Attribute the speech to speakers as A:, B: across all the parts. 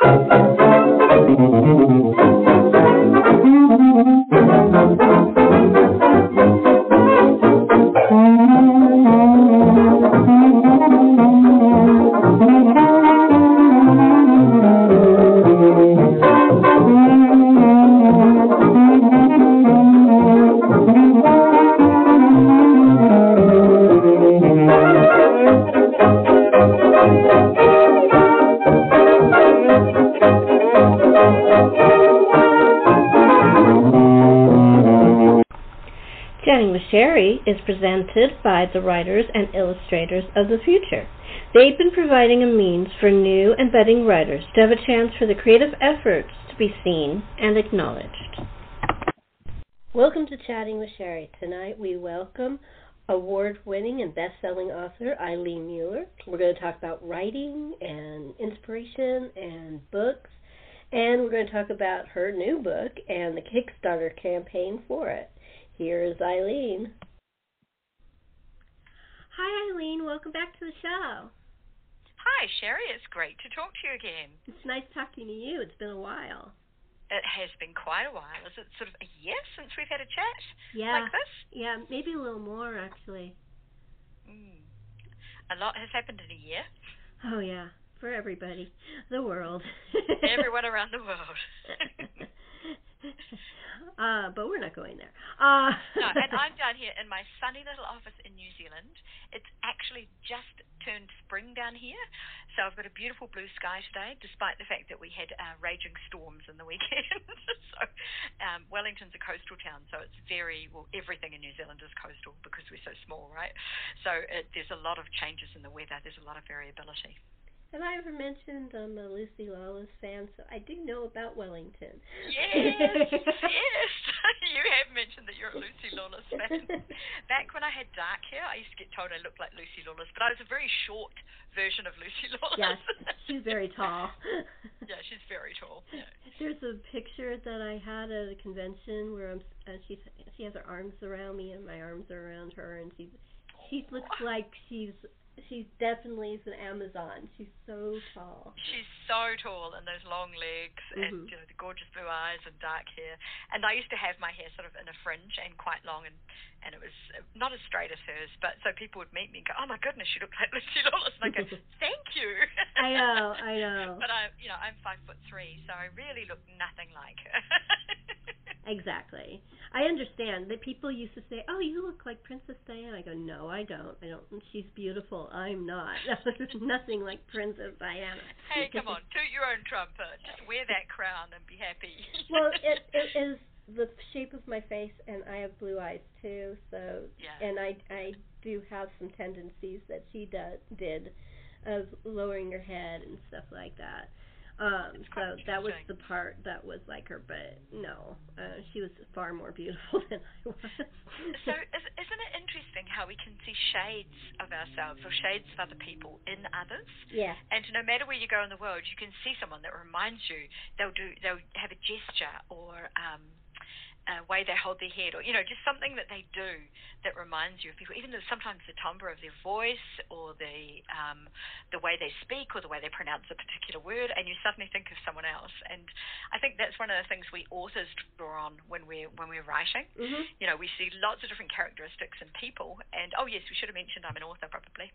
A: Chatting with Sherry is presented by the writers and illustrators of the future. They've been providing a means for new and budding writers to have a chance for the creative efforts to be seen and acknowledged. Welcome to Chatting with Sherry. Tonight we welcome award-winning and best-selling author Eileen Mueller. We're going to talk about writing and inspiration and books, and we're going to talk about her new book and the Kickstarter campaign for it. Here's Eileen. Hi, Eileen. Welcome back to the show.
B: Hi, Sherry. It's great to talk to you again.
A: It's nice talking to you. It's been a while.
B: It has been quite a while. Is it sort of a year since we've had a chat like this?
A: Yeah, maybe a little more, actually.
B: A lot has happened in a year.
A: Oh, yeah. For everybody. The world.
B: Everyone around the world.
A: But we're not going there.
B: No, and I'm down here in my sunny little office in New Zealand. It's actually just turned spring down here, so I've got a beautiful blue sky today, despite the fact that we had raging storms in the weekend. So Wellington's a coastal town, so it's everything in New Zealand is coastal because we're so small, right? So there's a lot of changes in the weather. There's a lot of variability.
A: Have I ever mentioned I'm a Lucy Lawless fan, so I do know about Wellington.
B: Yes, yes. You have mentioned that you're a Lucy Lawless fan. Back when I had dark hair, I used to get told I looked like Lucy Lawless, but I was a very short version of Lucy Lawless.
A: Yes, she's very tall.
B: Yeah, she's very tall. Yeah.
A: There's a picture that I had at a convention where she has her arms around me and my arms are around her, and she looks like she definitely is an Amazon. She's so tall.
B: She's so tall, and those long legs, and the gorgeous blue eyes and dark hair. And I used to have my hair sort of in a fringe and quite long, and it was not as straight as hers. But so people would meet me and go, "Oh my goodness, you look like Lucy Lawless," and I go, "Thank you."
A: I know.
B: But I'm 5'3", so I really look nothing like her.
A: Exactly. I understand that people used to say, "Oh, you look like Princess Diana." I go, "No, I don't. She's beautiful. I'm not. Nothing like Princess Diana."
B: Hey, come on, toot your own trumpet. Just wear that crown and be happy.
A: Well, it is the shape of my face, and I have blue eyes too. So, yeah. And I do have some tendencies that she did, of lowering her head and stuff like that. So that was the part that was like her, but no, she was far more beautiful than I was.
B: So isn't it interesting how we can see shades of ourselves or shades of other people in others?
A: Yeah.
B: And no matter where you go in the world, you can see someone that reminds you. They'll have a gesture or way they hold their head, or just something that they do that reminds you of people. Even though sometimes the timbre of their voice, or the way they speak, or the way they pronounce a particular word, and you suddenly think of someone else. And I think that's one of the things we authors draw on when we're writing. Mm-hmm. We see lots of different characteristics in people. And oh yes, we should have mentioned I'm an author probably.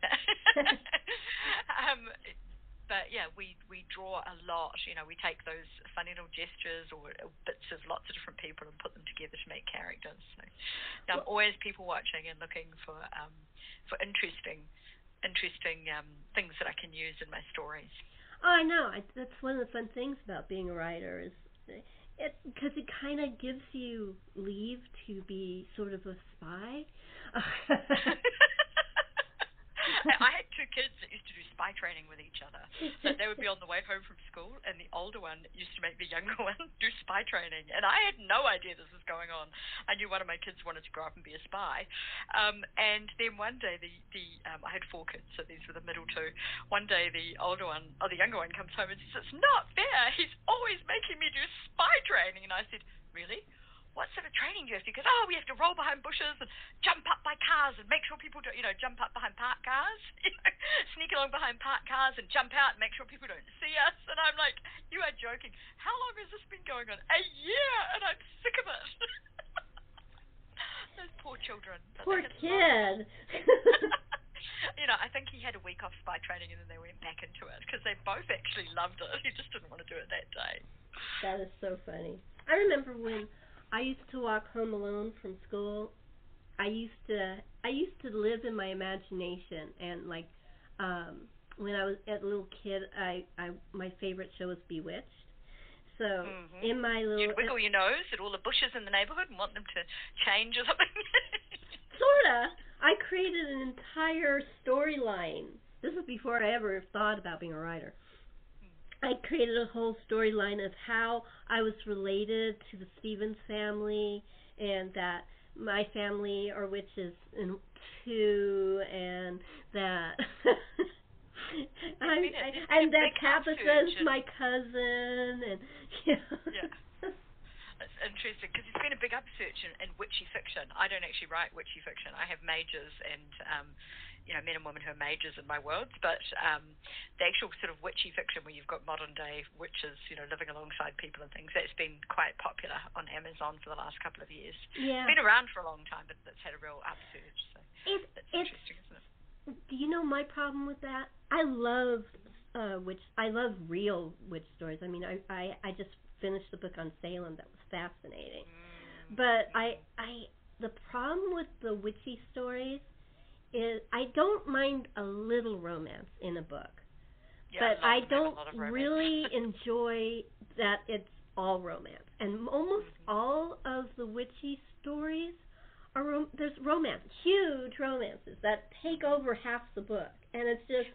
B: But yeah, we draw a lot. We take those funny little gestures or bits of lots of different people and put them together to make characters. So I'm always people watching and looking for interesting things that I can use in my stories.
A: Oh, I know. That's one of the fun things about being a writer is because it kind of gives you leave to be sort of a spy.
B: I had two kids that used to do spy training with each other. So they would be on the way home from school, and the older one used to make the younger one do spy training. And I had no idea this was going on. I knew one of my kids wanted to grow up and be a spy. And then one day, I had four kids, so these were the middle two. One day, the younger one comes home and says, "It's not fair. He's always making me do spy training." And I said, "Really? What sort of training do you have to?" He goes, "Oh, we have to roll behind bushes and jump up by cars and make sure people don't, jump up behind parked cars, sneak along behind parked cars and jump out and make sure people don't see us." And I'm like, "You are thinking, how long has this been going on? A year, and I'm sick of it. Those poor children.
A: Poor kid.
B: I think he had a week off spy training and then they went back into it because they both actually loved it. He just didn't want to do it that day.
A: That is so funny. I remember when I used to walk home alone from school. I used to live in my imagination, and when I was a little kid, my favorite show was Bewitched. So in my little
B: you'd wiggle your nose at all the bushes in the neighborhood and want them to change or something.
A: Sorta. I created an entire storyline. This was before I ever thought about being a writer. I created a whole storyline of how I was related to the Stevens family, and that my family are witches too, and that and that Tabitha is my cousin, and
B: yeah. It's interesting because it's been a big upsurge in witchy fiction. I don't actually write witchy fiction. I have mages and men and women who are mages in my worlds, but the actual sort of witchy fiction where you've got modern day witches, living alongside people and things, that's been quite popular on Amazon for the last couple of years.
A: Yeah.
B: It's been around for a long time, but it's had a real upsurge. So that's interesting, isn't it?
A: Do you know my problem with that? I love real witch stories. I mean, I just finished the book on Salem that was fascinating. But the problem with the witchy stories is I don't mind a little romance in a book.
B: Yeah,
A: but I don't really enjoy that it's all romance. And almost all of the witchy stories are there's romance, huge romances that take over half the book, and it's just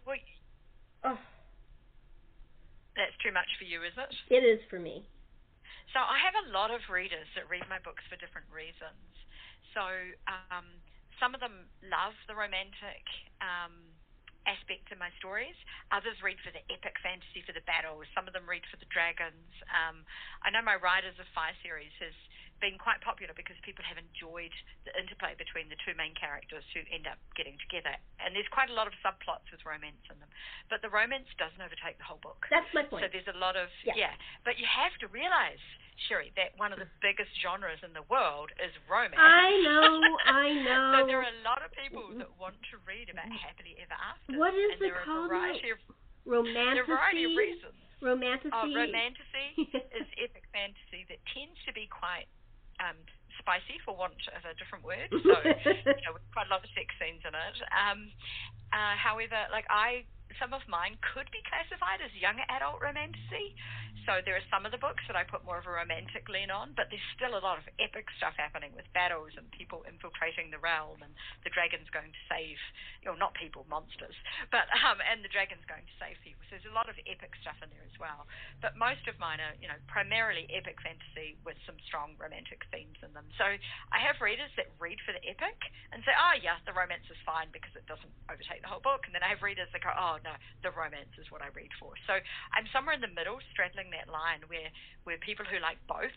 B: that's too much for you, is it?
A: It is for me.
B: So I have a lot of readers that read my books for different reasons. So some of them love the romantic aspect in my stories. Others read for the epic fantasy, for the battles. Some of them read for the dragons. I know my Riders of Fire series has been quite popular because people have enjoyed the interplay between the two main characters who end up getting together. And there's quite a lot of subplots with romance in them. But the romance doesn't overtake the whole book.
A: That's my point.
B: So there's a lot of, But you have to realize, Sherry, that one of the biggest genres in the world is romance.
A: I know.
B: So there are a lot of people that want to read about happily ever after.
A: What is it called? Romantasy?
B: There are a variety of reasons.
A: Romantasy?
B: Romantasy is epic fantasy that tends to be quite spicy, for want of a different word. So, with quite a lot of sex scenes in it. However, some of mine could be classified as young adult romantasy. So there are some of the books that I put more of a romantic lean on, but there's still a lot of epic stuff happening with battles and people infiltrating the realm and the dragons going to save, not people, monsters, but and the dragons going to save people. So there's a lot of epic stuff in there as well. But most of mine are, primarily epic fantasy with some strong romantic themes in them. So I have readers that read for the epic and say, oh yeah, the romance is fine because it doesn't overtake the whole book. And then I have readers that go, oh no, the romance is what I read for. So I'm somewhere in the middle, straddling that line where people who like both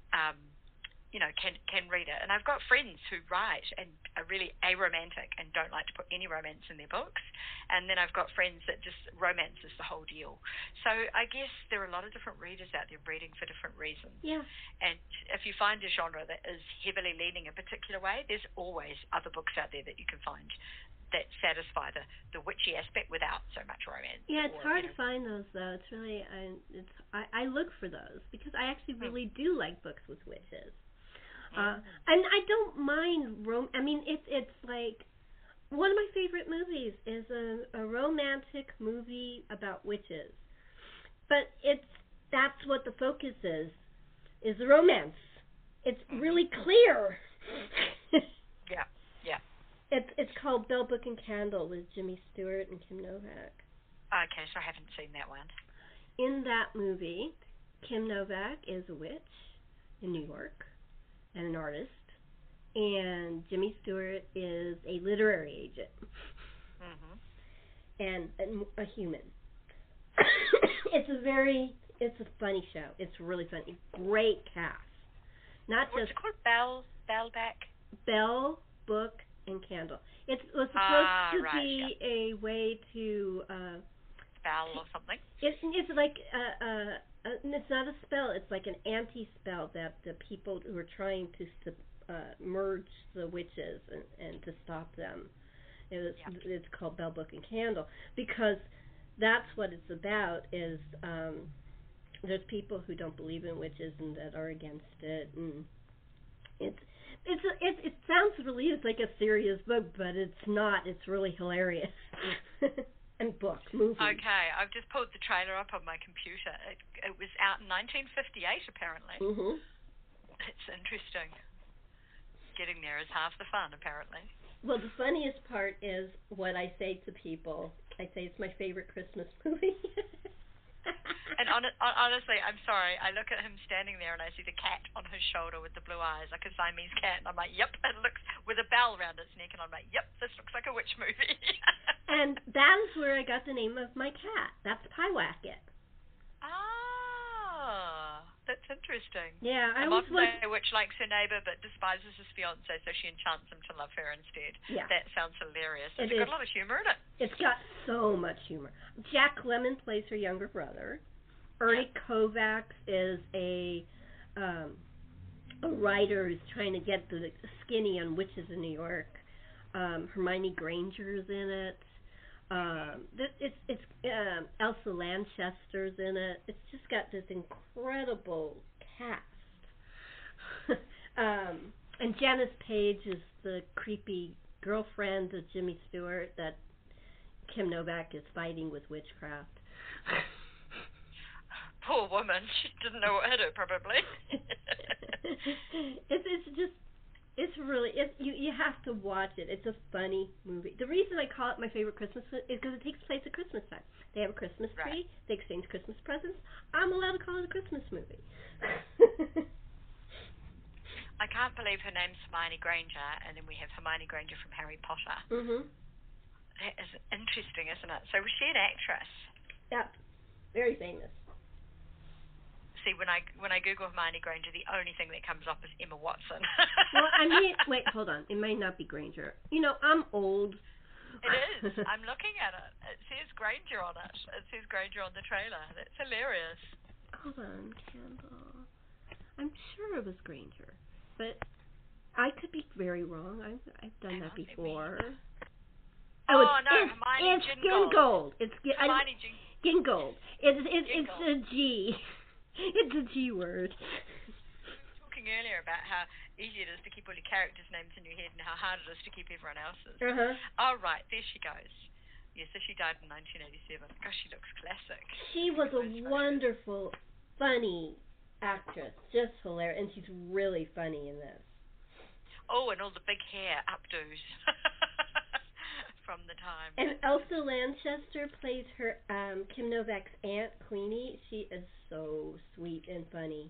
B: can read it. And I've got friends who write and are really aromantic and don't like to put any romance in their books. And then I've got friends that just romance is the whole deal. So I guess there are a lot of different readers out there reading for different reasons.
A: Yeah.
B: And if you find a genre that is heavily leaning a particular way, there's always other books out there that you can find that satisfy the witchy aspect without so much romance.
A: Yeah, it's hard to find those though. It's really I look for those because I actually really do like books with witches. And I don't mind I mean, it's like one of my favorite movies is a romantic movie about witches. But that's what the focus is the romance. It's really clear.
B: Yeah.
A: It's called Bell, Book and Candle with Jimmy Stewart and Kim Novak.
B: Okay, so I haven't seen that one.
A: In that movie, Kim Novak is a witch in New York and an artist, and Jimmy Stewart is a literary agent and a human. It's a funny show. It's really funny. Great cast.
B: What's it called?
A: Bell, Book, and Candle. It was supposed to be a way to
B: Bell or something.
A: It's like
C: it's not a spell. It's like an anti-spell that the people who are trying to merge the witches and to stop them. It's called Bell, Book, and Candle, because that's what it's about. Is there's people who don't believe in witches and that are against it, and it sounds really, it's like a serious book, but it's not. It's really hilarious. And movie.
B: Okay, I've just pulled the trailer up on my computer. It was out in 1958, apparently.
C: Mm-hmm.
B: It's interesting. Getting there is half the fun, apparently.
C: Well, the funniest part is what I say to people. I say it's my favorite Christmas movie.
B: And honestly, I'm sorry. I look at him standing there and I see the cat on his shoulder with the blue eyes, like a Siamese cat, and I'm like, yep. It looks with a bell around its neck, and I'm like, yep, this looks like a witch movie.
C: And that is where I got the name of my cat. That's Pyewacket.
B: Ah, that's interesting.
C: Yeah,
B: I always say a witch likes her neighbor but despises his fiance, so she enchants him to love her instead.
C: Yeah.
B: That sounds hilarious. It's got a lot of humor in it.
C: It's got so much humor. Jack Lemmon plays her younger brother. Ernie Kovacs is a writer who's trying to get the skinny on witches in New York. Hermione Granger's in it. It's Elsa Lanchester's in it. It's just got this incredible cast. And Janice Page is the creepy girlfriend of Jimmy Stewart that Kim Novak is fighting with witchcraft.
B: Poor woman. She didn't know what hit her, probably.
C: You have to watch it. It's a funny movie. The reason I call it my favorite Christmas is because it takes place at Christmas time. They have a Christmas tree. Right. They exchange Christmas presents. I'm allowed to call it a Christmas movie.
B: I can't believe her name's Hermione Granger, and then we have Hermione Granger from Harry Potter.
C: Mm-hmm.
B: That is interesting, isn't it? So was she an actress?
C: Yeah, very famous.
B: See, when I Google Hermione Granger, the only thing that comes up is Emma Watson.
C: Well, I mean, wait, hold on. It might not be Granger. You know, I'm old.
B: It is. I'm looking at it. It says Granger on it. It says Granger on the trailer. That's hilarious.
C: Hold on, Campbell. I'm sure it was Granger, but I could be very wrong. I've done that before.
B: No, Hermione
C: Gingold. It's
B: Hermione
C: Gingold. It's a G. It's a G word.
B: We were talking earlier about how easy it is to keep all your characters' names in your head and how hard it is to keep everyone else's.
C: Uh-huh.
B: Oh, right. There she goes. Yeah, so she died in 1987. Gosh, she looks classic.
C: She was a wonderful, funny actress. Just hilarious. And she's really funny in this.
B: Oh, and all the big hair updos from the time.
C: And Elsa Lanchester plays her Kim Novak's aunt, Queenie. She is so sweet and funny.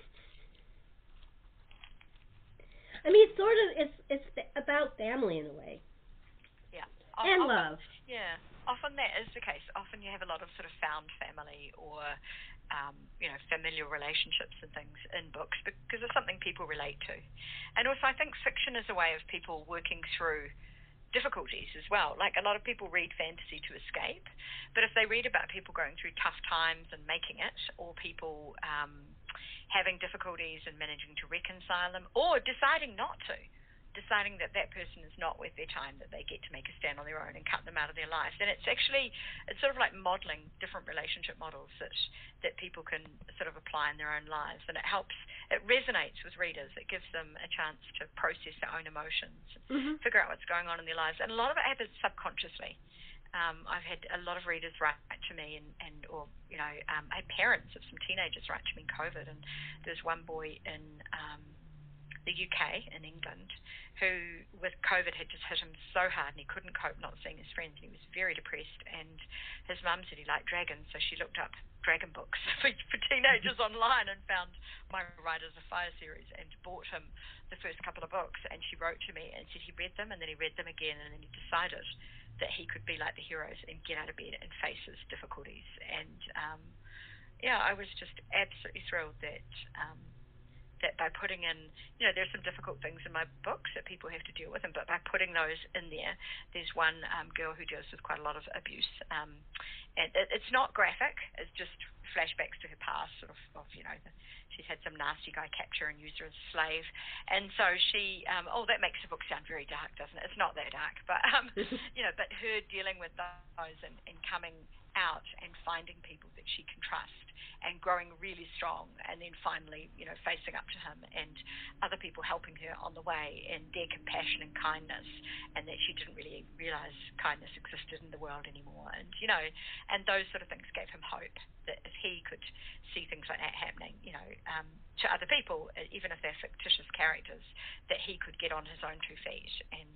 C: I mean, it's about family in a way.
B: Yeah.
C: And love.
B: Yeah. Often that is the case. Often you have a lot of sort of found family or, familial relationships and things in books because it's something people relate to. And also I think fiction is a way of people working through difficulties as well. Like a lot of people read fantasy to escape, but if they read about people going through tough times and making it, or people having difficulties and managing to reconcile them, or deciding deciding that that person is not worth their time, that they get to make a stand on their own and cut them out of their life, then it's sort of like modeling different relationship models that people can sort of apply in their own lives, and it resonates with readers. It gives them a chance to process their own emotions, figure out what's going on in their lives, and a lot of it happens subconsciously. I've had a lot of readers write to me I had parents of some teenagers write to me in COVID, and there's one boy in the UK, in England, who with COVID had just hit him so hard and he couldn't cope not seeing his friends, and he was very depressed, and his mum said he liked dragons, so she looked up dragon books for teenagers online and found My Riders of Fire series and bought him the first couple of books, and she wrote to me and said he read them, and then he read them again, and then he decided that he could be like the heroes and get out of bed and face his difficulties. And I was just absolutely thrilled that by putting in, there's some difficult things in my books that people have to deal with, but by putting those in there's one girl who deals with quite a lot of abuse, and it's not graphic. It's just flashbacks to her past, sort of she's had some nasty guy capture and use her as a slave, and so she, that makes the book sound very dark, doesn't it? It's not that dark, but but her dealing with those and coming out and finding people that she can trust and growing really strong, and then finally, facing up to him and other people helping her on the way, and their compassion and kindness, and that she didn't really realize kindness existed in the world anymore, and and those sort of things gave him hope that if he could see things like that happening, to other people, even if they're fictitious characters, that he could get on his own 2 feet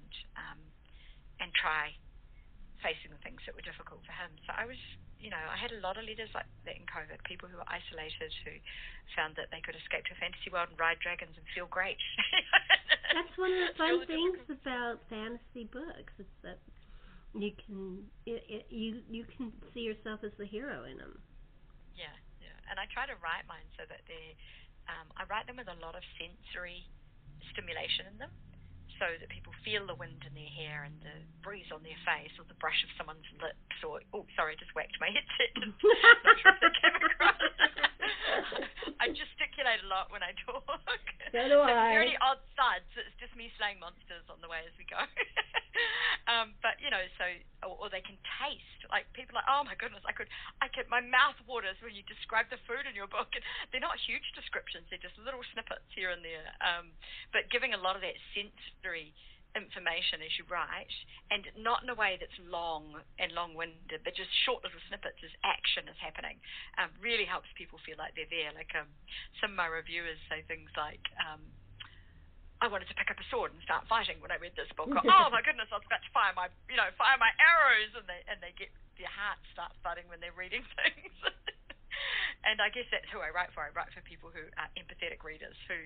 B: and try facing the things that were difficult for him. So I was, I had a lot of letters like that in COVID, people who were isolated, who found that they could escape to a fantasy world and ride dragons and feel great.
C: That's one of the fun things about fantasy books. It's that you can you can see yourself as the hero in them.
B: Yeah. And I try to write mine so that I write them with a lot of sensory stimulation in them, so that people feel the wind in their hair and the breeze on their face, or the brush of someone's lips, or I just whacked my headset. Not sure if that came across. I gesticulate a lot when I talk.
C: So do I.
B: If you hear any odd thuds, it's just me slaying monsters on the way as we go. But or they can taste. Like people are like, oh my goodness, my mouth waters when you describe the food in your book. And they're not huge descriptions; they're just little snippets here and there. But giving a lot of that sensory information as you write, and not in a way that's long and long-winded, but just short little snippets as action is happening, really helps people feel like they're there. Like some of my reviewers say things like, I wanted to pick up a sword and start fighting when I read this book. Or, oh my goodness, I was about to fire my arrows, and they get their heart starts thudding when they're reading things. And I guess that's who I write for. I write for people who are empathetic readers, who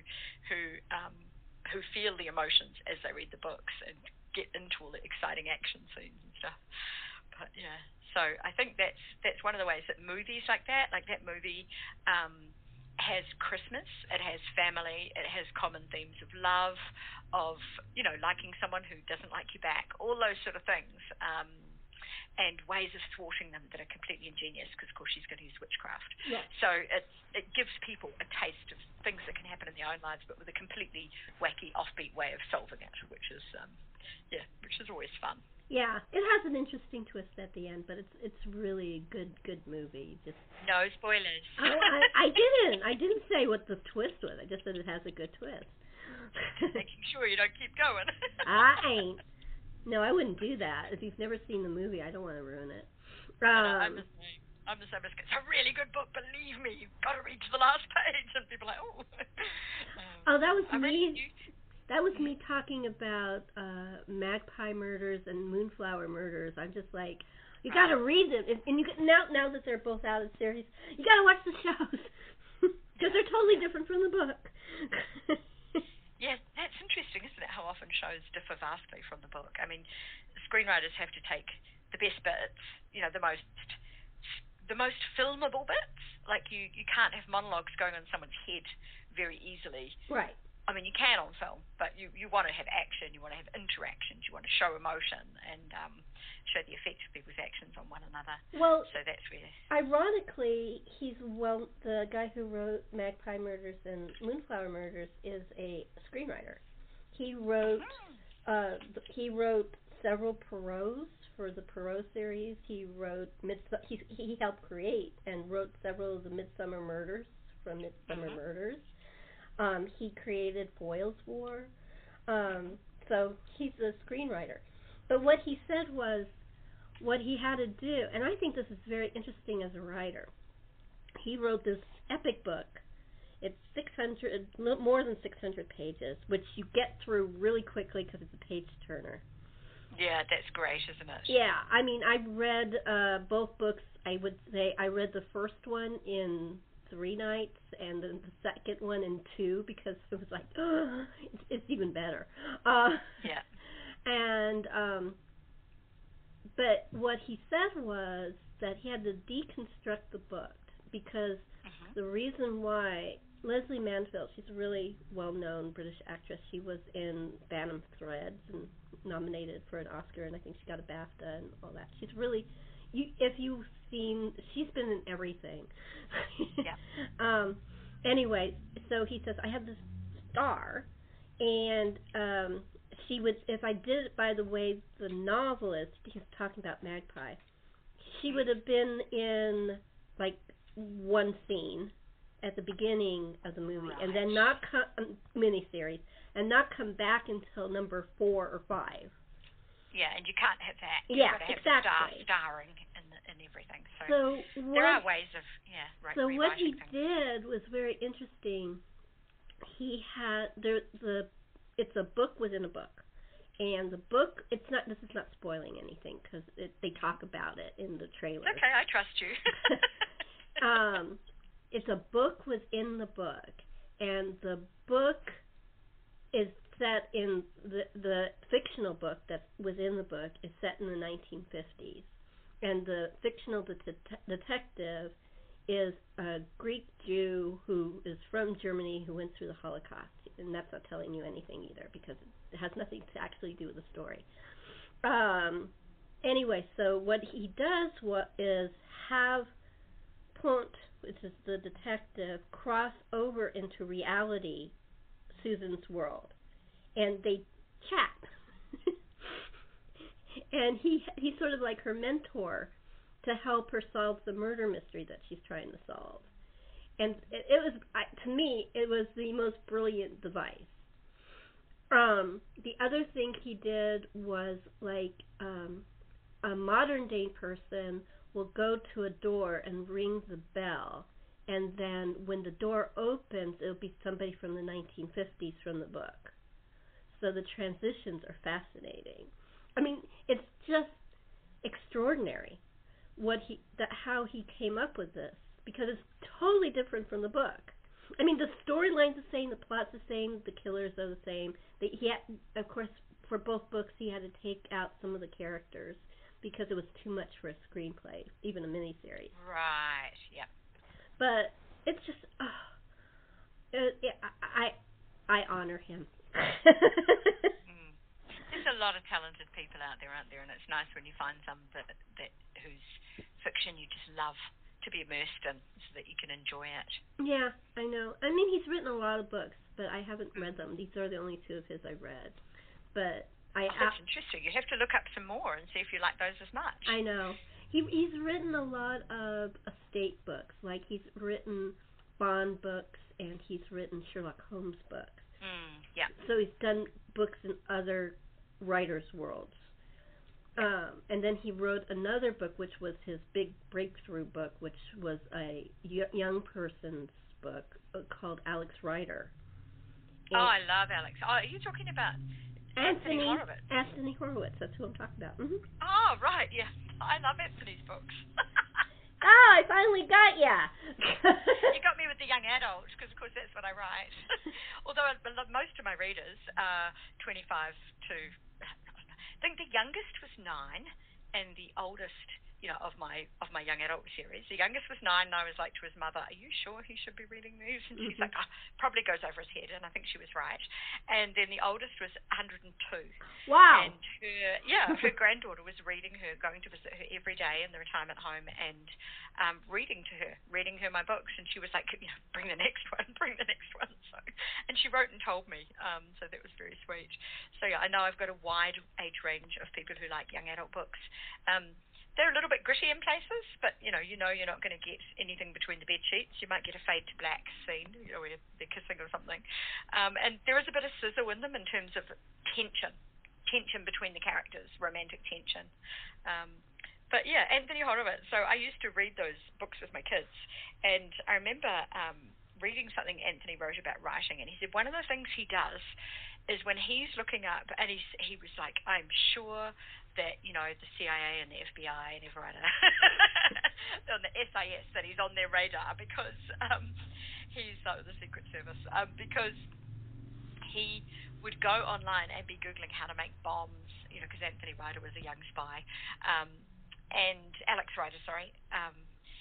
B: feel the emotions as they read the books and get into all the exciting action scenes and stuff. But yeah, so I think that's one of the ways that movies like that movie has Christmas, it has family, it has common themes of love, of liking someone who doesn't like you back, all those sort of things. And ways of thwarting them that are completely ingenious, because of course she's going to use witchcraft. Yeah. So it gives people a taste of things that can happen in their own lives, but with a completely wacky, offbeat way of solving it, which is always fun.
C: Yeah, it has an interesting twist at the end, but it's really a good movie. Just
B: no spoilers.
C: I didn't say what the twist was. I just said it has a good twist.
B: Just making sure you don't keep going.
C: I ain't. No, I wouldn't do that. If you've never seen the movie, I don't want to ruin it.
B: I'm the same. It's a really good book, believe me. You've got to read to the last page. And people are like, oh.
C: That was me. That was me talking about Magpie Murders and Moonflower Murders. I'm just like, you got to read them. And you now that they're both out of the series, you got to watch the shows. Because they're totally different from the book.
B: Yeah, that's interesting, isn't it? How often shows differ vastly from the book. I mean, screenwriters have to take the best bits, the most filmable bits. Like you can't have monologues going on someone's head very easily.
C: Right.
B: I mean, you can on film, but you want to have action, you want to have interactions, you want to show emotion and show the effect of people's actions on one another.
C: Well,
B: so that's where.
C: Ironically, the guy who wrote Magpie Murders and Moonflower Murders is a screenwriter. He wrote several Poirot's for the Poirot series. He wrote he helped create and wrote several of the Midsummer Murders from Midsummer Murders. He created Foyle's War. So he's a screenwriter. But what he said was what he had to do, and I think this is very interesting as a writer. He wrote this epic book. It's more than 600 pages, which you get through really quickly because it's a page turner.
B: Yeah, that's great, isn't it?
C: Yeah, I mean, I read both books. I would say I read the first one in 3 nights, and then the second one in 2, because it was like, it's even better.
B: Yeah.
C: And but what he said was that he had to deconstruct the book, because the reason why Leslie Manville, she's a really well-known British actress. She was in Phantom Threads and nominated for an Oscar, and I think she got a BAFTA and all that. She's really, if she's been in everything.
B: Yeah.
C: Anyway, so he says, I have this star, and she would, if I did it by the way the novelist, he's talking about Magpie, she would have been in, like, one scene at the beginning of the movie,
B: right.
C: and then not miniseries, and not come back until number 4 or 5.
B: Yeah, and you can't have that. You've
C: Yeah,
B: got to have
C: exactly.
B: the starring and everything. So there are ways of rewriting
C: what he
B: things.
C: did was very interesting. He had it's a book within a book, and the book, this is not spoiling anything because they talk about it in the trailer.
B: Okay, I trust you.
C: It's a book within the book, and the book is set in the fictional book that within the book is set in the 1950s, and the fictional detective is a Greek Jew who is from Germany who went through the Holocaust, and that's not telling you anything either because it has nothing to actually do with the story. Anyway, so what he does is have Pont, which is the detective, cross over into reality, Susan's world, and they chat. And he's sort of like her mentor to help her solve the murder mystery that she's trying to solve. And it was, to me, it was the most brilliant device. The other thing he did was, like, a modern day person will go to a door and ring the bell, and then when the door opens, it'll be somebody from the 1950s from the book. So the transitions are fascinating. I mean, it's just extraordinary how he came up with this, because it's totally different from the book. I mean, the storyline's the same, the plot's the same, the killers are the same. He had, of course, for both books, he had to take out some of the characters because it was too much for a screenplay, even a miniseries.
B: Right. Yeah.
C: But it's just, I honor him.
B: There's a lot of talented people out there, aren't there? And it's nice when you find some that whose fiction you just love to be immersed in, so that you can enjoy it.
C: Yeah, I know. I mean, he's written a lot of books, but I haven't read them. These are the only 2 of his I've read. But
B: that's interesting. You have to look up some more and see if you like those as much.
C: I know. He's written a lot of estate books. Like, he's written Bond books, and he's written Sherlock Holmes books.
B: Yeah.
C: So he's done books in other writers' worlds. And then he wrote another book, which was his big breakthrough book, which was a young person's book called Alex Rider.
B: And I love Alex. Oh, are you talking about Anthony Horowitz?
C: Anthony Horowitz, that's who I'm talking about. Mm-hmm.
B: Oh, right, yeah. I love Anthony's books.
C: I finally got ya.
B: You got me with the young adult, because, of course, that's what I write. Although most of my readers are 25 to... I think the youngest was 9, and the oldest, of my young adult series, the youngest was 9, and I was like to his mother, "Are you sure he should be reading these?" And she's like, "Probably goes over his head," and I think she was right. And then the oldest was 102.
C: Wow.
B: And her granddaughter was reading her, going to visit her every day in the retirement home, and reading her my books, and she was like, "Bring the next one, bring the next one." So, and she wrote and told me, so that was very sweet. So yeah, I know I've got a wide age range of people who like young adult books. They're a little bit gritty in places, but you're not going to get anything between the bed sheets. You might get a fade to black scene, where they're kissing or something, and there is a bit of sizzle in them in terms of tension between the characters, romantic tension. But yeah, Anthony Horowitz. So I used to read those books with my kids, and I remember reading something Anthony wrote about writing, and he said one of the things he does is when he's looking up, and he was like, "I'm sure that the CIA and the FBI and everyone on the SIS, that he's on their radar, because he's the Secret Service, because he would go online and be Googling how to make bombs, because Anthony Ryder was a young spy, and Alex Ryder,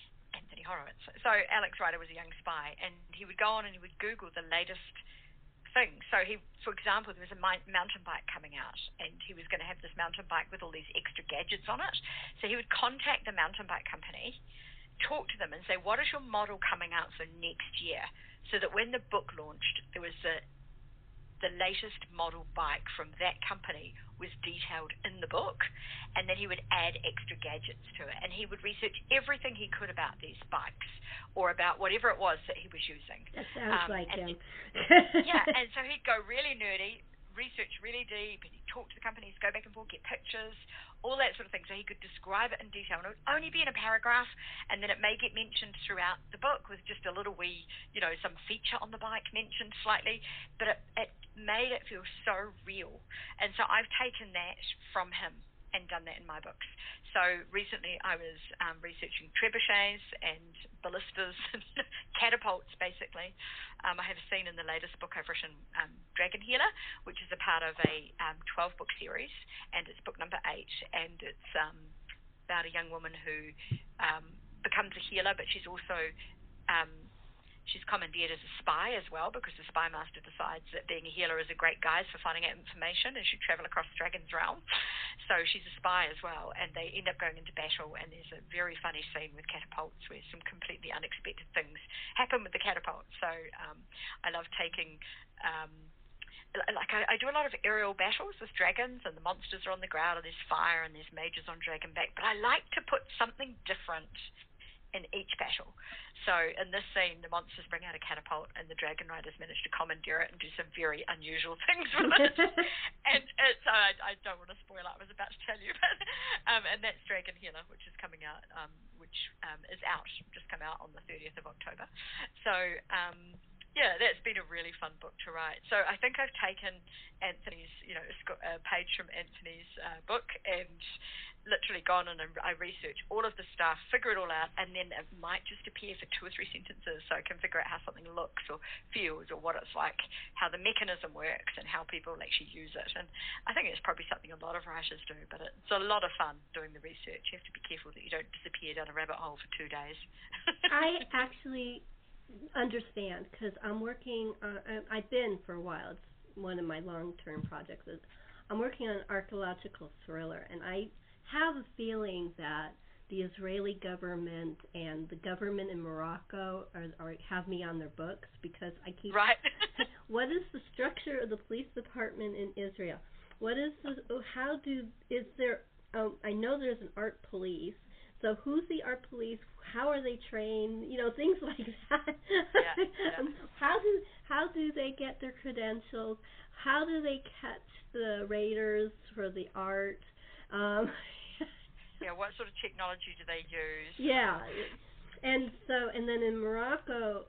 B: Anthony Horowitz. So Alex Ryder was a young spy, and he would go on and he would Google the latest things. So he, for example, there was a mountain bike coming out, and he was going to have this mountain bike with all these extra gadgets on it. So he would contact the mountain bike company, talk to them, and say, what is your model coming out for next year? So that when the book launched, there was the latest model bike from that company was detailed in the book, and then he would add extra gadgets to it, and he would research everything he could about these bikes or about whatever it was that he was using.
C: That sounds like him.
B: Yeah, and so he'd go really nerdy, research really deep, and he'd talk to the companies, go back and forth, get pictures, all that sort of thing, so he could describe it in detail. And it would only be in a paragraph, and then it may get mentioned throughout the book with just a little wee, some feature on the bike mentioned slightly, but it made it feel so real. And so I've taken that from him and done that in my books. So recently I was researching trebuchets and ballistas and catapults, basically. I have a scene in the latest book I've written, Dragon Healer, which is a part of a 12-book series, and it's book number 8, and it's about a young woman who becomes a healer, but she's also she's commandeered as a spy as well, because the spy master decides that being a healer is a great guise for finding out information and should travel across Dragon's Realm. So she's a spy as well, and they end up going into battle, and there's a very funny scene with catapults where some completely unexpected things happen with the catapult. So I love taking I do a lot of aerial battles with dragons, and the monsters are on the ground, and there's fire, and there's mages on dragonback, but I like to put something different in each battle. So in this scene, the monsters bring out a catapult, and the dragon riders manage to commandeer it and do some very unusual things with it. And so I don't want to spoil it. I was about to tell you, but and that's Dragon Healer, which is coming out, is out, just come out on the 30th of October. So yeah, that's been a really fun book to write. So I think I've taken Anthony's, a page from Anthony's book, and literally gone in and I research all of the stuff, figure it all out, and then it might just appear for 2 or 3 sentences, so I can figure out how something looks or feels or what it's like, how the mechanism works, and how people actually use it. And I think it's probably something a lot of writers do, but it's a lot of fun doing the research. You have to be careful that you don't disappear down a rabbit hole for 2 days.
C: I actually understand, because I'm working I've been for a while, it's one of my long-term projects, I'm working on an archaeological thriller, and I have a feeling that the Israeli government and the government in Morocco have me on their books, because I keep
B: right.
C: What is the structure of the police department in Israel? What is I know there's an art police. So who's the art police? How are they trained? Things like that.
B: Yeah.
C: How do they get their credentials? How do they catch the raiders for the art?
B: Yeah, what sort of technology do they use?
C: Yeah, and then in Morocco,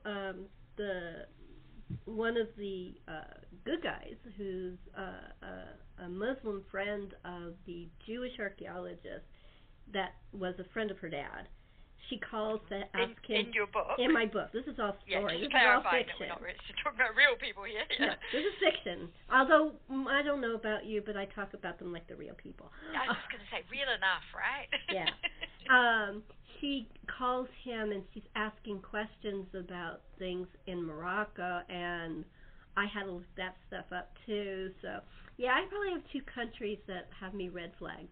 C: one of the good guys, who's a Muslim friend of the Jewish archaeologist that was a friend of her dad, she calls to ask him.
B: In your book?
C: In my book. This is all story.
B: Yeah, just
C: this is all
B: clarifying
C: fiction.
B: That we're not talking about real people here.
C: Yeah. No, this is fiction. Although, I don't know about you, but I talk about them like the real people.
B: I was just going to say, real enough, right?
C: Yeah. She calls him, and she's asking questions about things in Morocco, and I had to look that stuff up, too. So, yeah, I probably have 2 countries that have me red flagged.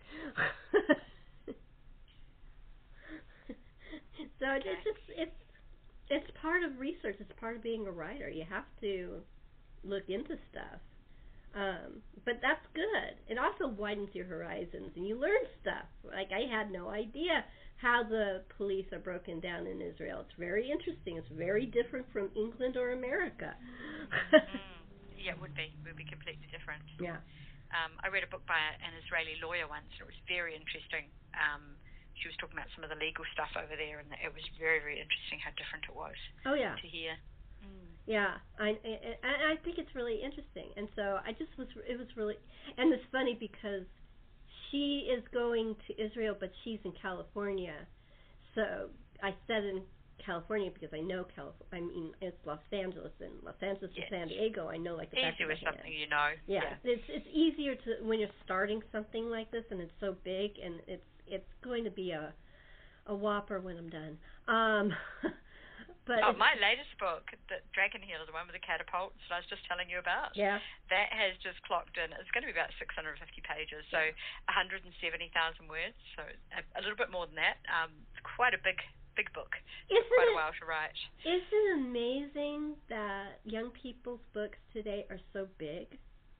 C: So it's part of research. It's part of being a writer. You have to look into stuff. But that's good. It also widens your horizons, and you learn stuff. Like, I had no idea how the police are broken down in Israel. It's very interesting. It's very different from England or America.
B: Yeah, it would be. It would be completely different.
C: Yeah.
B: I read a book by an Israeli lawyer once, and it was very interesting. She was talking about some of the legal stuff over there, and it was very, very interesting how different it was.
C: Oh, yeah.
B: To hear.
C: Yeah, I think it's really interesting, and so it was really, and it's funny because she is going to Israel, but she's in California, so I said in California because I know California. I mean, it's Los Angeles, and Los Angeles to San Diego, I know like the back of my hand.
B: Easier with something you know.
C: Yeah, it's easier to when you're starting something like this, and it's so big, and it's going to be a whopper when I'm done. But
B: my latest book, the Dragon Healer, the one with the catapults that I was just telling you about, that has just clocked in. It's going to be about 650 pages, so 170,000 words, so a little bit more than that. It's quite a big book. It's quite a while to write.
C: Isn't it amazing that young people's books today are so big?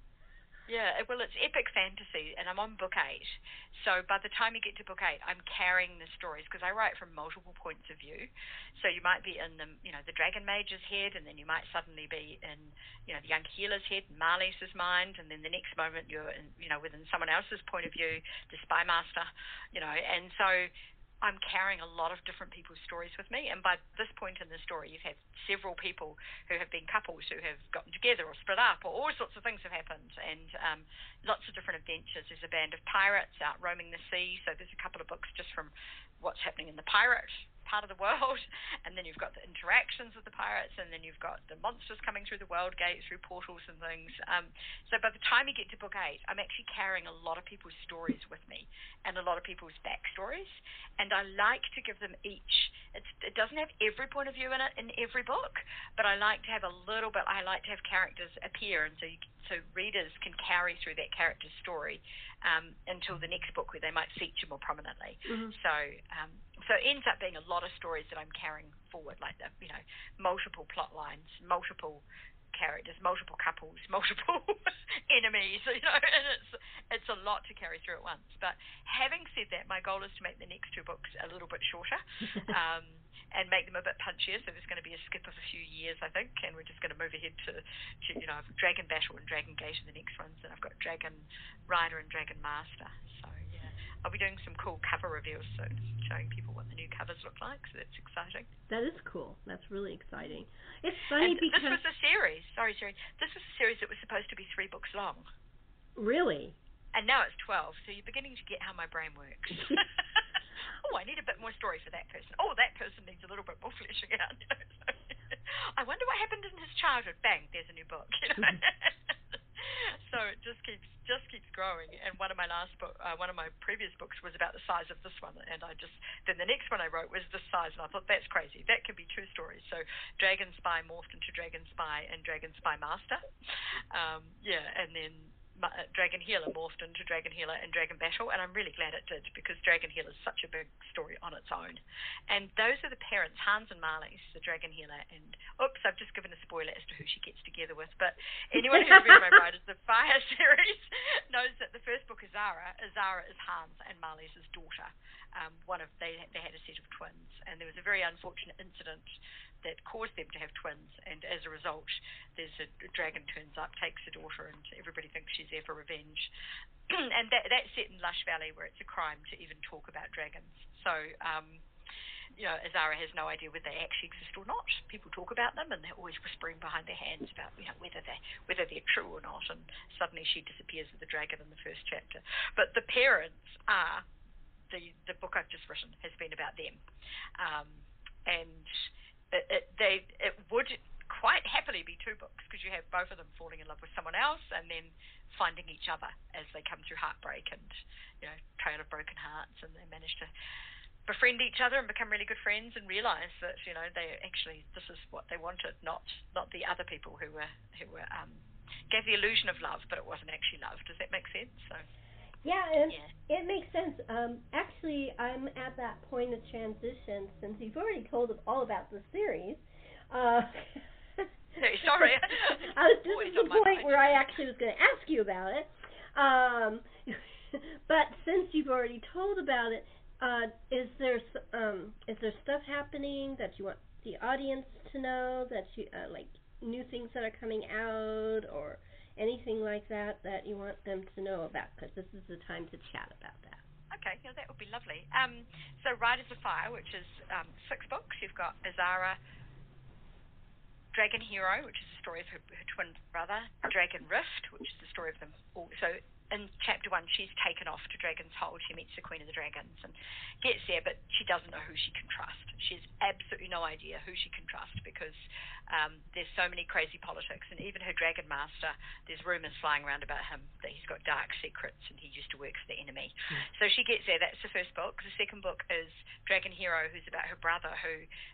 B: Yeah, well, it's epic fantasy, and I'm on book 8. So by the time you get to book 8, I'm carrying the stories because I write from multiple points of view. So you might be in the Dragon Mage's head, and then you might suddenly be in, the young healer's head, Marlise's mind, and then the next moment you're in, within someone else's point of view, the spy master, and so I'm carrying a lot of different people's stories with me, and by this point in the story, you've had several people who have been couples who have gotten together or split up, or all sorts of things have happened, and lots of different adventures. There's a band of pirates out roaming the sea, so there's a couple of books just from what's happening in the pirate part of the world, and then you've got the interactions with the pirates, and then you've got the monsters coming through the world gate, through portals and things. So by the time you get to book 8, I'm actually carrying a lot of people's stories with me, and a lot of people's backstories, and I like to give them each. It doesn't have every point of view in it in every book, but I like to have a little bit. I like to have characters appear, and so readers can carry through that character's story until the next book where they might feature more prominently.
C: Mm-hmm.
B: So it ends up being a lot of stories that I'm carrying forward, like the, multiple plot lines, multiple characters, multiple couples, multiple enemies, and it's a lot to carry through at once. But having said that, my goal is to make the next 2 books a little bit shorter. And make them a bit punchier, so there's going to be a skip of a few years, I think, and we're just going to move ahead to Dragon Battle and Dragon Gate are the next ones, and I've got Dragon Rider and Dragon Master. So, yeah, I'll be doing some cool cover reveals soon, showing people what the new covers look like, so that's exciting.
C: That is cool. That's really exciting. It's funny because
B: this was a series. Sorry, Sherry. This was a series that was supposed to be 3 books long.
C: Really?
B: And now it's 12, so you're beginning to get how my brain works. Oh, I need a bit more story for that person. Oh, that person needs a little bit more fleshing out. I wonder what happened in his childhood. Bang, there's a new book. So it just keeps growing. And one of my previous books was about the size of this one, and then the next one I wrote was this size, and I thought that's crazy. That could be 2 stories. So Dragon Spy morphed into Dragon Spy and Dragon Spy Master. And then Dragon Healer morphed into Dragon Healer and Dragon Battle, and I'm really glad it did, because Dragon Healer is such a big story on its own. And those are the parents, Hans and Marlies, the Dragon Healer, and I've just given a spoiler as to who she gets together with, but anyone who's read my Riders of Fire series knows that the first book, Azara is Hans and Marlies' daughter. They had a set of twins, and there was a very unfortunate incident that caused them to have twins, and as a result, there's a dragon turns up, takes the daughter, and everybody thinks she's there for revenge. And that's set in Lush Valley, where it's a crime to even talk about dragons. So, Azara has no idea whether they actually exist or not. People talk about them, and they're always whispering behind their hands about whether they're true or not. And suddenly she disappears with the dragon in the first chapter. But the parents are the book I've just written has been about them, and it would quite happily be 2 books, because you have both of them falling in love with someone else and then finding each other as they come through heartbreak and trail of broken hearts, and they manage to befriend each other and become really good friends and realize that this is what they wanted, not the other people who gave the illusion of love, but it wasn't actually love. Does that make sense? So
C: it makes sense. Actually, I'm at that point of transition, since you've already told us all about the series.
B: Sorry.
C: This is the point where I actually was going to ask you about it. But since you've already told about it, is there stuff happening that you want the audience to know, that you like new things that are coming out, or anything like that you want them to know about? Because this is the time to chat about that.
B: Okay, that would be lovely. So Riders of Fire, which is 6 books. You've got Azara, Dragon Hero, which is the story of her twin brother, Dragon Rift, which is the story of them all. So in chapter 1, she's taken off to Dragon's Hold. She meets the Queen of the Dragons and gets there, but she doesn't know who she can trust. She has absolutely no idea who she can trust, because there's so many crazy politics, and even her Dragon Master, there's rumors flying around about him that he's got dark secrets and he used to work for the enemy. So she gets there. That's the first book. The second book is Dragon Hero, who's about her brother, who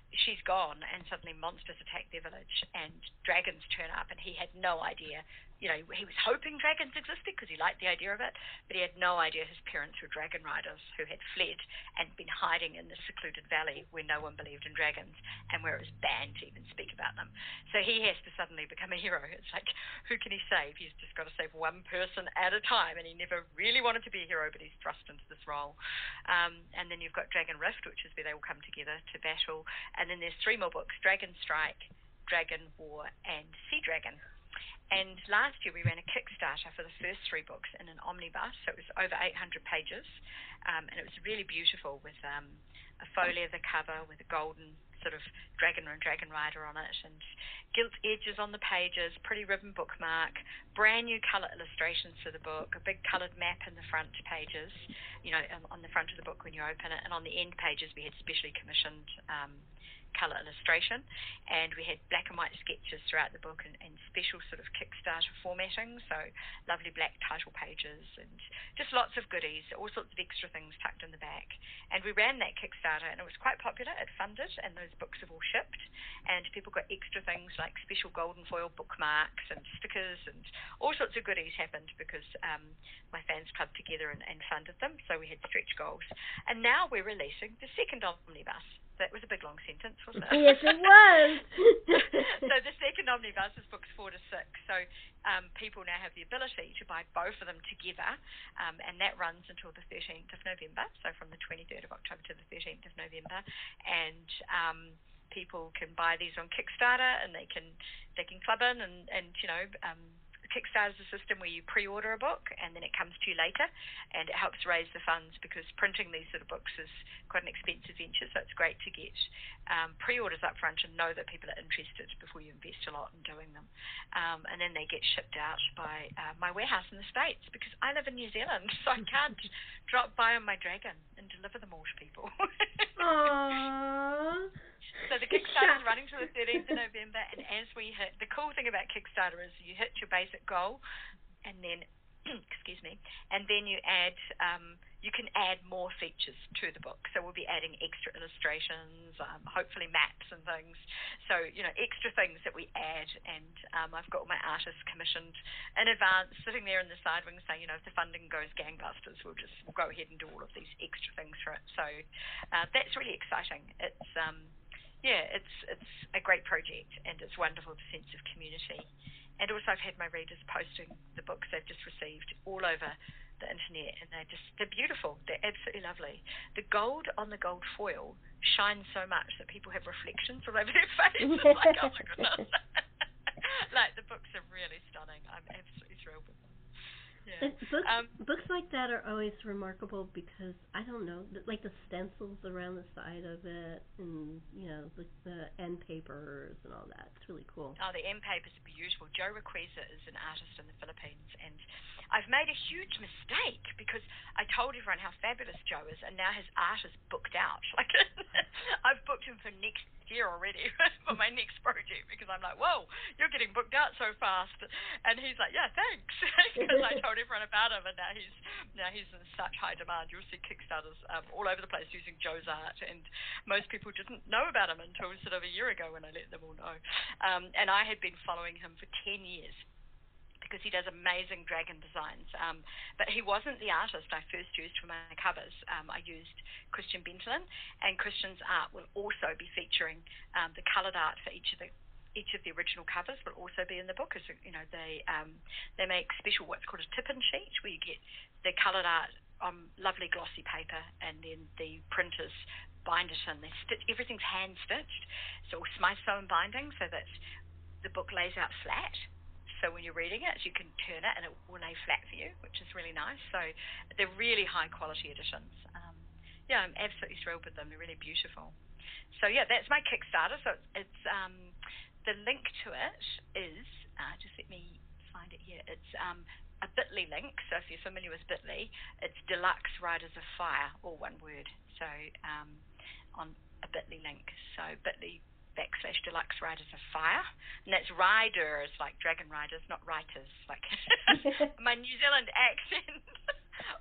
B: she's gone, and suddenly monsters attack their village, and dragons turn up, and he had no idea. You know, he was hoping dragons existed because he liked the idea of it, but he had no idea his parents were dragon riders who had fled and been hiding in this secluded valley where no one believed in dragons and where it was banned to even speak about them. So he has to suddenly become a hero. It's like, who can he save? He's just got to save one person at a time, and he never really wanted to be a hero, but he's thrust into this role. And then you've got Dragon Rift, which is where they all come together to battle. And then there's 3 more books: Dragon Strike, Dragon War, and Sea Dragon. And last year we ran a Kickstarter for the first 3 books in an omnibus, so it was over 800 pages, and it was really beautiful with a faux leather cover with a golden sort of dragon and dragon rider on it, and gilt edges on the pages, pretty ribbon bookmark, brand new colour illustrations for the book, a big coloured map in the front pages, you know, on the front of the book when you open it, and on the end pages we had specially commissioned colour illustration, and we had black and white sketches throughout the book and special sort of Kickstarter formatting, so lovely black title pages and just lots of goodies, all sorts of extra things tucked in the back. And we ran that Kickstarter, and it was quite popular. It funded, and those books have all shipped, and people got extra things like special golden foil bookmarks and stickers, and all sorts of goodies happened because my fans clubbed together and funded them, so we had stretch goals. And now we're releasing the second omnibus. That was a big long sentence, wasn't it?
C: Yes, it was.
B: So the second omnibus is books 4 to 6. So people now have the ability to buy both of them together, and that runs until the 13th of November. So from the 23rd of October to the 13th of November, and people can buy these on Kickstarter, and they can club in and you know. Kickstarter is a system where you pre-order a book and then it comes to you later, and it helps raise the funds because printing these sort of books is quite an expensive venture, so it's great to get pre-orders up front and know that people are interested before you invest a lot in doing them. And then they get shipped out by my warehouse in the States because I live in New Zealand, so I can't drop by on my dragon and deliver them all to people.
C: Aww.
B: So the Kickstarter is running to the 13th of November, and as we hit, the cool thing about Kickstarter is you hit your basic goal, and then, excuse me, and then you add, you can add more features to the book. So we'll be adding extra illustrations, hopefully maps and things. So, you know, extra things that we add, and I've got my artists commissioned in advance, sitting there in the side wing saying, you know, if the funding goes gangbusters, we'll go ahead and do all of these extra things for it. So that's really exciting. It's it's a great project, and it's wonderful, the sense of community. And also I've had my readers posting the books they've just received all over the internet, and they're beautiful. They're absolutely lovely. The gold on the gold foil shines so much that people have reflections all over their faces. Like, oh my goodness. Like, the books are really stunning. I'm absolutely thrilled with them. Yeah.
C: Books like that are always remarkable because, I don't know, like the stencils around the side of it, and, you know, the end papers and all that. It's really cool.
B: Oh, the end papers are beautiful. Joe Requesa is an artist in the Philippines, and I've made a huge mistake because I told everyone how fabulous Joe is, and now his art is booked out. Like, I've booked him for next year already for my next project because I'm like, whoa, you're getting booked out so fast. And he's like, yeah, thanks, because I told everyone about him, and now he's in such high demand. You'll see Kickstarters all over the place using Joe's art, and most people didn't know about him until sort of a year ago when I let them all know. And I had been following him for 10 years. Because he does amazing dragon designs. But he wasn't the artist I first used for my covers. I used Christian Bentlin, and Christian's art will also be featuring the coloured art for each of the original covers will also be in the book. As you know, they make special what's called a tip-in sheet, where you get the coloured art on lovely glossy paper, and then the printers bind it in. They stitch, everything's hand stitched, so Smythe sewn binding, so that the book lays out flat. So when you're reading it, you can turn it and it will lay flat for you, which is really nice. So they're really high quality editions. I'm absolutely thrilled with them. They're really beautiful. So yeah, that's my Kickstarter. So it's the link to it is just let me find it here. It's a Bitly link. So if you're familiar with Bitly, it's Deluxe Riders of Fire, all one word. So on a Bitly link. So Bitly /Deluxe Riders of Fire, and that's riders like dragon riders, not writers like my New Zealand accent.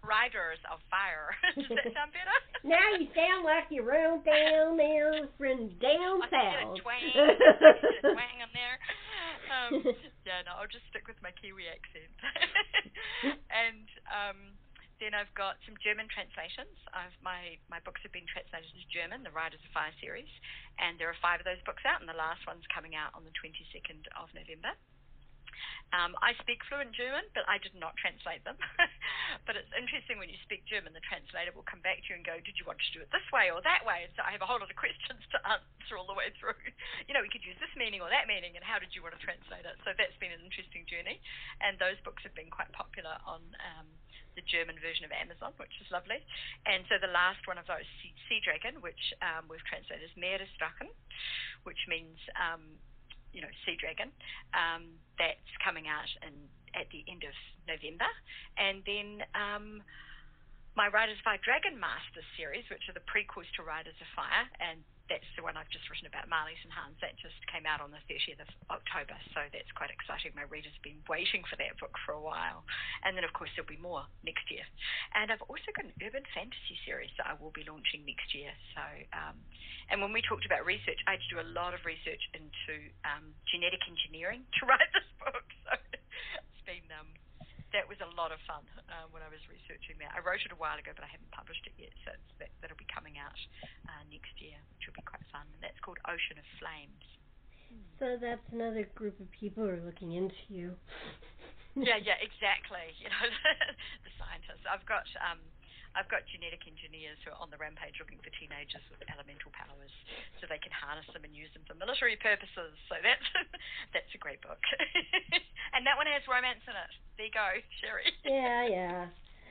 B: Riders of Fire. Does that sound better?
C: Now you sound like you're around down there from down
B: I can
C: south.
B: get a twang in there. Yeah, no, I'll just stick with my Kiwi accent. And then I've got some German translations. My books have been translated into German, the Riders of Fire series, and there are 5 of those books out, and the last one's coming out on the 22nd of November. I speak fluent German, but I did not translate them. But it's interesting when you speak German, the translator will come back to you and go, did you want to do it this way or that way? And so I have a whole lot of questions to answer all the way through. You know, we could use this meaning or that meaning, and how did you want to translate it? So that's been an interesting journey. And those books have been quite popular on the German version of Amazon, which is lovely. And so the last one of those, Sea Dragon, which we've translated as Meeresdrachen, which means sea dragon. That's coming out at the end of November. And then my Riders of Fire Dragon Masters series, which are the prequels to Riders of Fire, and that's the one I've just written about, Marlies and Hans. That just came out on the 30th of October, so that's quite exciting. My readers have been waiting for that book for a while. And then, of course, there'll be more next year. And I've also got an urban fantasy series that I will be launching next year. So, and when we talked about research, I had to do a lot of research into genetic engineering to write this book. So it's been... that was a lot of fun when I was researching that. I wrote it a while ago, but I haven't published it yet, so that'll be coming out next year, which will be quite fun. And that's called Ocean of Flames.
C: So that's another group of people who are looking into you.
B: Yeah, exactly. You know, the scientists. I've got genetic engineers who are on the rampage looking for teenagers with elemental powers so they can harness them and use them for military purposes. So that's a great book. And that one has romance in it. There you go, Sherry.
C: Yeah.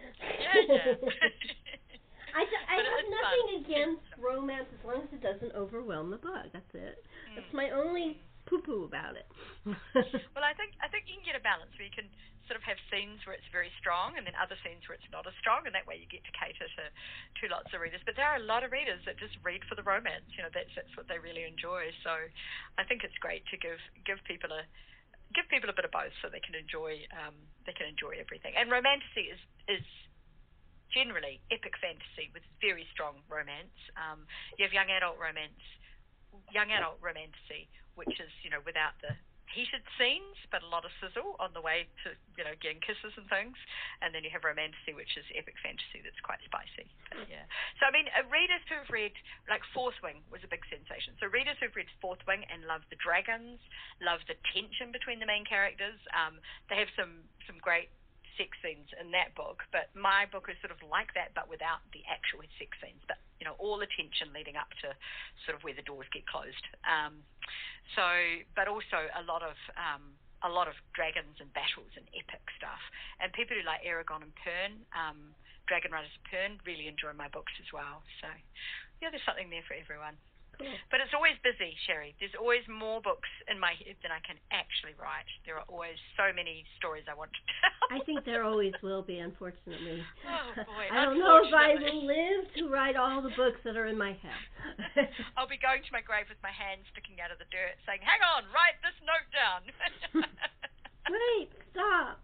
C: I have nothing against romance as long as it doesn't overwhelm the book. That's it. That's my only poo-poo about it.
B: Well, I think you can get a balance where you can sort of have scenes where it's very strong and then other scenes where it's not as strong, and that way you get to cater to lots of readers. But there are a lot of readers that just read for the romance. You know, that's what they really enjoy. So I think it's great to give people a bit of both so they can enjoy everything. And romantasy is generally epic fantasy with very strong romance. You have young adult romantasy, which is, without the heated scenes, but a lot of sizzle on the way to, getting kisses and things. And then you have romantasy, which is epic fantasy that's quite spicy. But, yeah. So, readers who've read, like Fourth Wing was a big sensation. So readers who've read Fourth Wing and love the dragons, love the tension between the main characters. They have some great sex scenes in that book, but my book is sort of like that, but without the actual sex scenes, but all the tension leading up to sort of where the doors get closed. But also a lot of dragons and battles and epic stuff. And people who like Eragon and Pern, Dragon Riders of Pern, really enjoy my books as well. So there's something there for everyone.
C: Cool.
B: But it's always busy, Sherry. There's always more books in my head than I can actually write. There are always so many stories I want to tell.
C: I think there always will be, unfortunately.
B: Oh, boy.
C: I don't know if I will live to write all the books that are in my head.
B: I'll be going to my grave with my hands sticking out of the dirt saying, hang on, write this note down.
C: Wait, stop.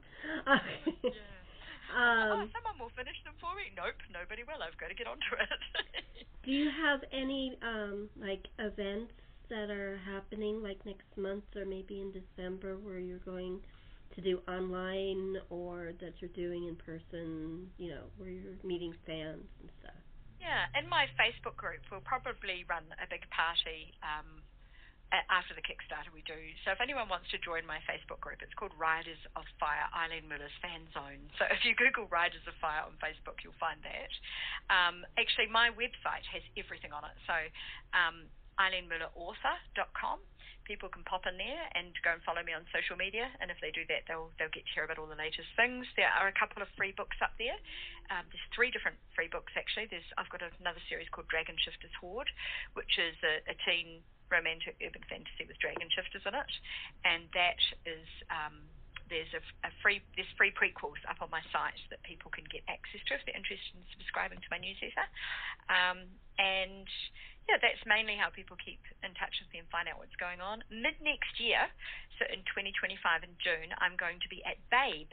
B: Someone will finish them for me. Nope, nobody will. I've got to get onto it.
C: Do you have any events that are happening like next month or maybe in December where you're going to do online or that you're doing in person, where you're meeting fans and stuff?
B: Yeah, in my Facebook group we'll probably run a big party after the Kickstarter we do. So if anyone wants to join my Facebook group, it's called Riders of Fire, Eileen Muller's Fan Zone. So if you Google Riders of Fire on Facebook, you'll find that. Actually, my website has everything on it. So EileenMullerAuthor.com. People can pop in there and go and follow me on social media, and if they do that, they'll get to hear about all the latest things. There are a couple of free books up there. There's 3 different free books, actually. I've got another series called Dragon Shifters Horde, which is a teen romantic urban fantasy with dragon shifters in it, and that is there's free prequels up on my site that people can get access to if they're interested in subscribing to my newsletter. And that's mainly how people keep in touch with me and find out what's going on. Mid next year, so in 2025 in June, I'm going to be at Babe,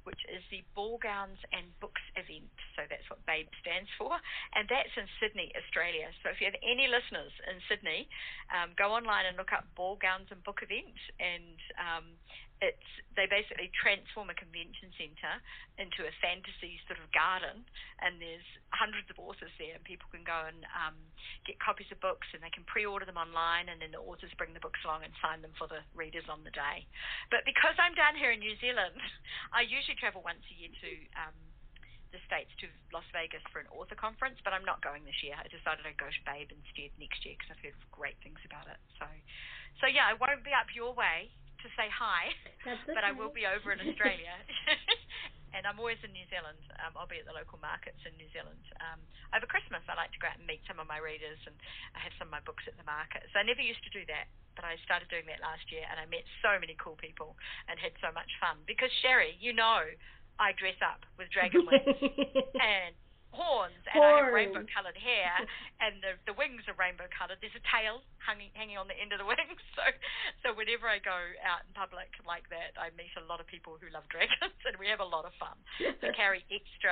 B: which is the Ball Gowns and Books event. So that's what BABE stands for. And that's in Sydney, Australia. So if you have any listeners in Sydney, go online and look up Ball Gowns and Book event. And they basically transform a convention centre into a fantasy sort of garden, and there's hundreds of authors there, and people can go and get copies of books, and they can pre-order them online, and then the authors bring the books along and sign them for the readers on the day. But because I'm down here in New Zealand, I usually travel once a year to the States, to Las Vegas for an author conference, but I'm not going this year. I decided I'd go to BABE instead next year because I've heard great things about it. So yeah, I won't be up your way to say hi, but I will be over in Australia. And I'm always in New Zealand. I'll be at the local markets in New Zealand. Over Christmas, I like to go out and meet some of my readers, and I have some of my books at the market. So I never used to do that, but I started doing that last year, and I met so many cool people and had so much fun. Because, Sherry, you know I dress up with dragon wings and horns, and I have rainbow-coloured hair, and the wings are rainbow-coloured. There's a tail hanging on the end of the wings. So whenever I go out in public like that, I meet a lot of people who love dragons, and we have a lot of fun. So I carry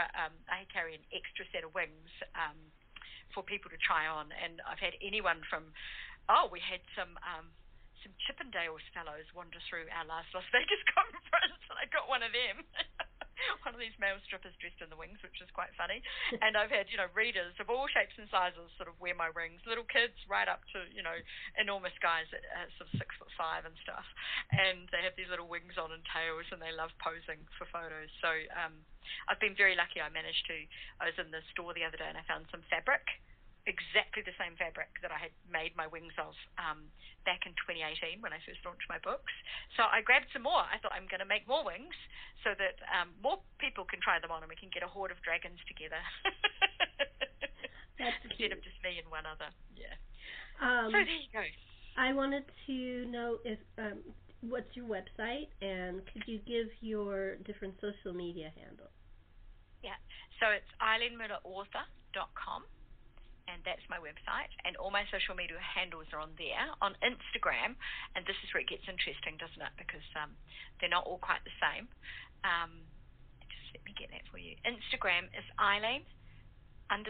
B: an extra set of wings for people to try on, and I've had anyone from, we had some Chippendales fellows wander through our last Las Vegas conference, and I got one of them. One of these male strippers dressed in the wings, which is quite funny. And I've had, readers of all shapes and sizes sort of wear my rings, little kids right up to, enormous guys at sort of 6'5" and stuff. And they have these little wings on and tails, and they love posing for photos. So I've been very lucky. I was in the store the other day, and I found some fabric, exactly the same fabric that I had made my wings of back in 2018 when I first launched my books. So I grabbed some more. I thought, I'm going to make more wings so that more people can try them on, and we can get a horde of dragons together. Instead of just me and one other. Yeah. So there you go.
C: I wanted to know if what's your website, and could you give your different social media handles?
B: Yeah. So it's eileenmullerauthor.com. And that's my website, and all my social media handles are on there. On Instagram, and this is where it gets interesting, doesn't it? Because they're not all quite the same. Just let me get that for you. Instagram is Eileen_Muller,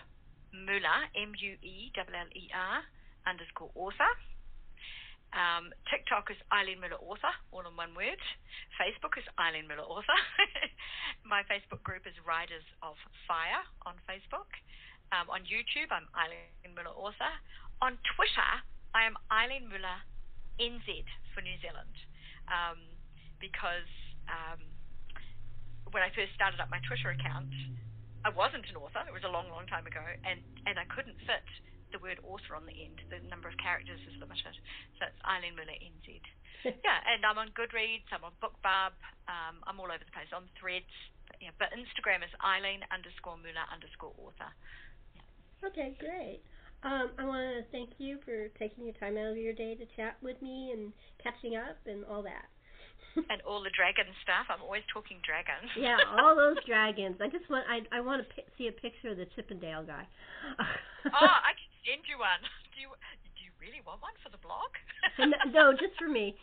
B: MUELLER_author. TikTok is Eileen Muller Author, all in one word. Facebook is Eileen Muller Author. My Facebook group is Riders of Fire on Facebook. On YouTube, I'm Eileen Muller Author. On Twitter, I am Eileen Muller NZ for New Zealand. Because when I first started up my Twitter account, I wasn't an author. It was a long, long time ago, and I couldn't fit the word author on the end. The number of characters is limited. So it's Eileen Muller NZ. Yeah, and I'm on Goodreads, I'm on BookBub, I'm all over the place, on Threads. Yeah, but Instagram is Eileen_Muller_author.
C: Okay, great. I want to thank you for taking your time out of your day to chat with me and catching up and all that.
B: And all the dragon stuff. I'm always talking dragons.
C: Yeah, all those dragons. I want to see a picture of the Chippendale guy.
B: I can send you one. Do you really want one for the blog?
C: No, just for me.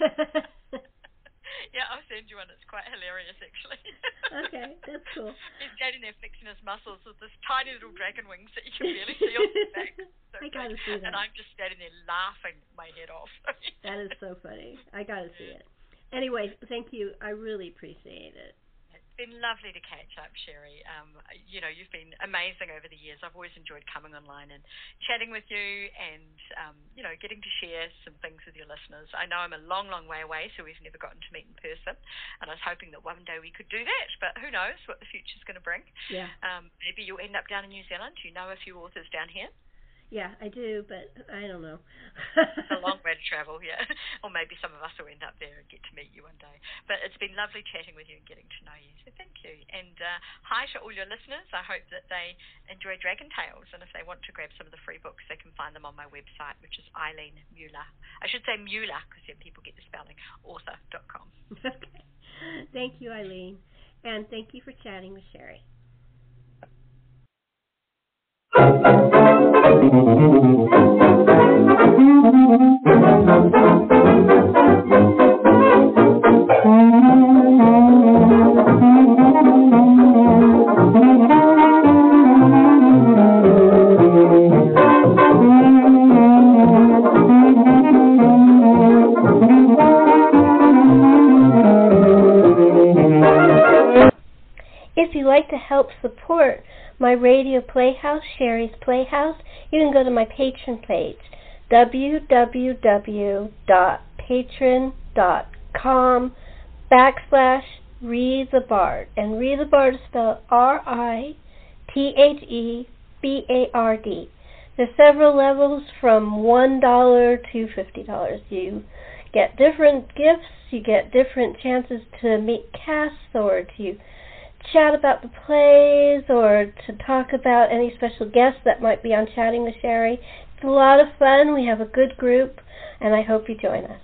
B: Yeah, I'll send you one. It's quite hilarious, actually.
C: Okay, that's cool.
B: He's standing there flexing his muscles with this tiny little dragon wings that you can barely see on his back. So
C: I gotta see that.
B: And I'm just standing there laughing my head off.
C: That is so funny. I gotta see it. Anyway, thank you. I really appreciate it.
B: It's been lovely to catch up, Sherry. You've been amazing over the years. I've always enjoyed coming online and chatting with you and, getting to share some things with your listeners. I know I'm a long, long way away, so we've never gotten to meet in person, and I was hoping that one day we could do that, but who knows what the future's going to bring.
C: Yeah.
B: Maybe you'll end up down in New Zealand. You know a few authors down here.
C: Yeah, I do, but I don't know.
B: It's a long way to travel, yeah. Or maybe some of us will end up there and get to meet you one day. But it's been lovely chatting with you and getting to know you, so thank you. And hi to all your listeners. I hope that they enjoy Dragon Tales, and if they want to grab some of the free books, they can find them on my website, which is Eileen Muller. I should say Muller, because then people get the spelling, author.com.
C: Okay. Thank you, Eileen. And thank you for chatting with Sherry. Thank you.
A: If you'd like to help support my radio playhouse, Sherry's Playhouse, you can go to my Patreon page, www.patreon.com/ReTheBard. And ReTheBard is spelled RITHEBARD. There's several levels from $1 to $50. You get different gifts, you get different chances to meet casts or to chat about the plays or to talk about any special guests that might be on Chatting with Sherry. It's a lot of fun. We have a good group, and I hope you join us.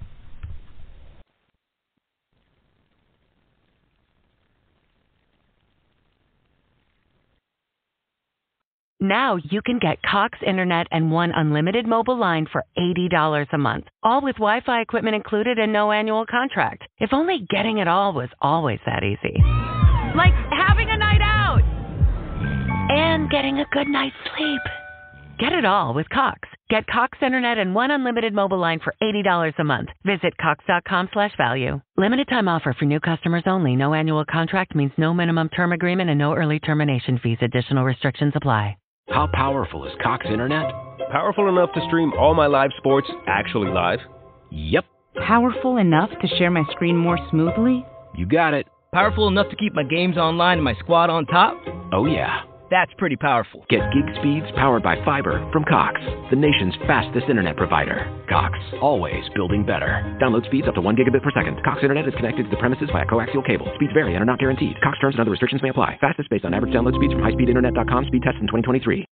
D: Now you can get Cox Internet and one unlimited mobile line for $80 a month, all with Wi-Fi equipment included and no annual contract. If only getting it all was always that easy. Like having a night out and getting a good night's sleep. Get it all with Cox. Get Cox Internet and one unlimited mobile line for $80 a month. Visit cox.com/value. Limited time offer for new customers only. No annual contract means no minimum term agreement and no early termination fees. Additional restrictions apply.
E: How powerful is Cox Internet?
F: Powerful enough to stream all my live sports actually live?
E: Yep.
G: Powerful enough to share my screen more smoothly?
E: You got it.
H: Powerful enough to keep my games online and my squad on top?
E: Oh yeah.
H: That's pretty powerful.
E: Get gig speeds powered by fiber from Cox, the nation's fastest internet provider. Cox, always building better. Download speeds up to 1 gigabit per second. Cox Internet is connected to the premises via coaxial cable. Speeds vary and are not guaranteed. Cox terms and other restrictions may apply. Fastest based on average download speeds from highspeedinternet.com. Speed test in 2023.